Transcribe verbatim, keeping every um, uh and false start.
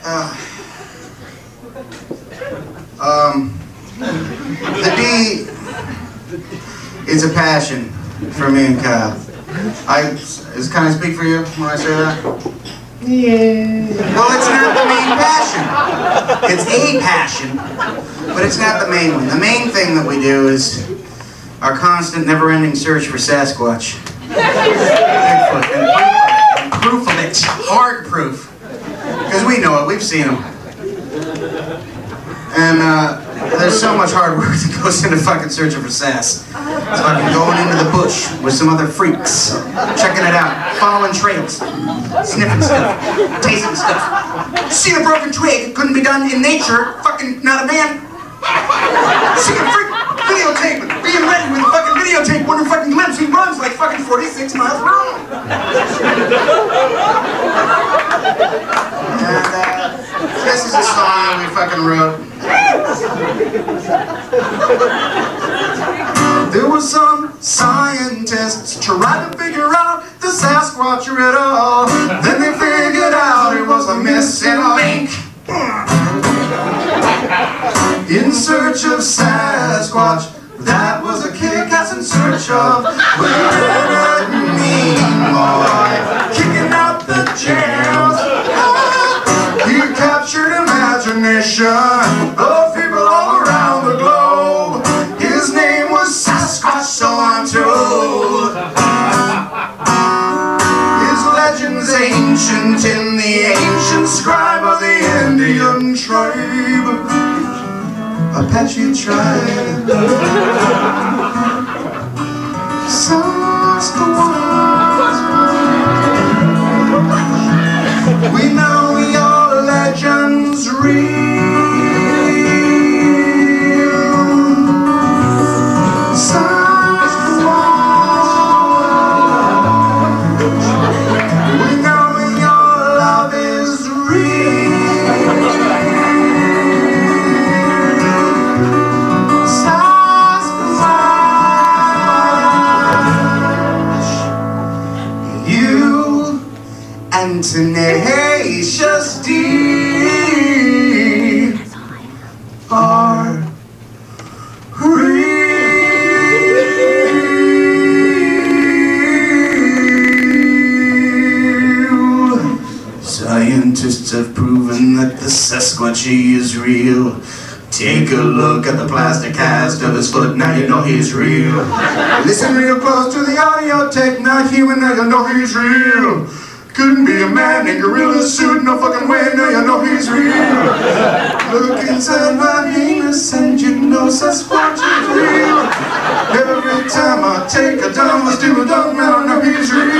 Uh, um, the D is a passion for me and Kyle. I, is, can I speak for you when I say that? Yeah. Well, it's not the main passion. It's a passion, but it's not the main one. The main thing that we do is our constant, never-ending search for Sasquatch. Bigfoot. And, and proof of it. Hard proof. Because we know it. We've seen them. And uh, there's so much hard work that goes into fucking searching for Sass. It's fucking going into the bush with some other freaks, checking it out, following trails, sniffing stuff, tasting stuff. Seen a broken twig, it couldn't be done in nature, fucking not a man. Seen a freak videotape, being ready with a fucking videotape, one fucking glimpse, he runs like fucking forty-six miles per hour. And uh, this is a song that we fucking wrote. There were some scientists trying to figure out the Sasquatch riddle. Then they figured out it was a missing link. In search of Sasquatch, that was a kick-ass in search of Leonard Nimoy, kicking out the jams. He captured imagination of people all around the globe. His name was Sasquatch, so I'm told. His legend's ancient in the ancient scribe of the Indian tribe, Apache tribe. Sasquatch. We know your legend's real. And Tenacious D are real. Scientists have proven that the Sasquatch is real. Take a look at the plastic cast of his foot, now you know he's real. Listen real close to the audio tape, not human, now you know he's real. Couldn't be a man in gorilla suit, no fucking way, now you know he's real. Look inside my anus and you know Sasquatch is real. Every time I take a dumb, I do a dumb, I know he's real.